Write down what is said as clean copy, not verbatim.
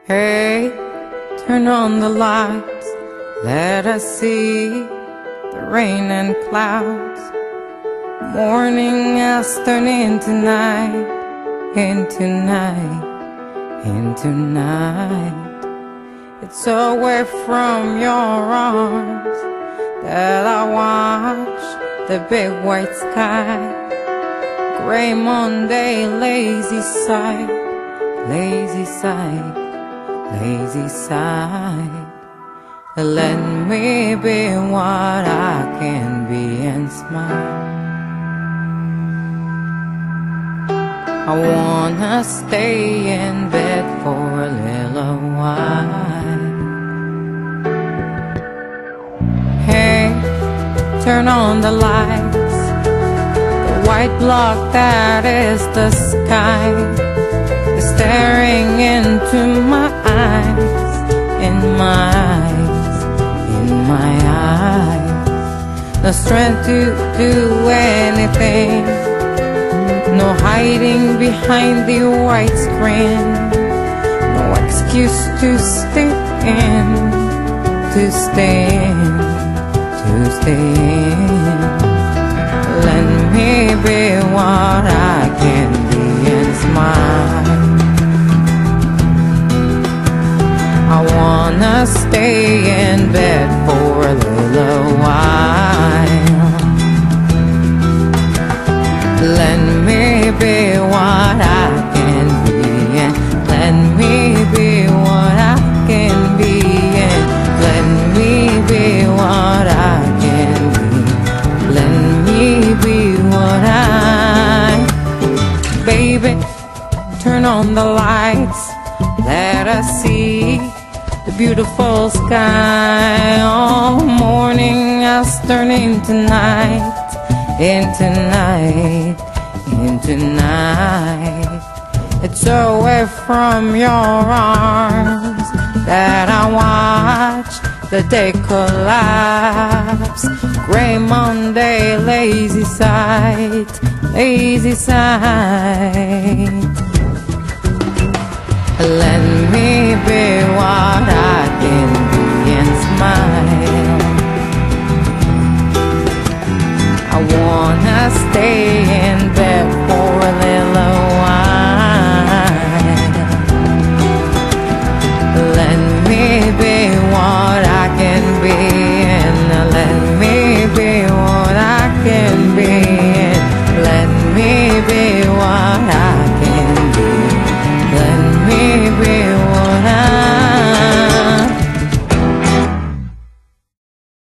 Hey, turn on the lights, let us see the rain and clouds. Morning has turned into night, into night, into night. It's away from your arms that I watch the big white sky. Gray Monday, lazy sight, lazy sight, lazy sight. Let me be what I can be and smile. I wanna stay in bed for a little while. Hey, turn on the lights, the white block that is the sky is staring into my eyes, in my eyes, in my eyes. No strength to do anything, no hiding behind the white screen, no excuse to stay in, to stay in, to stay in. Let me be what I can be and smile. I wanna stay in bed for a little while. Let me be what I can be, and let me be what I can be, and let me be what I can be. Let me be what Baby, turn on the lights, let us see the beautiful sky. Oh, morning has turned into night, into night, into night. It's away from your arms that I watch the day collapse. Gray Monday, lazy sight, lazy sight. Let me be what I can be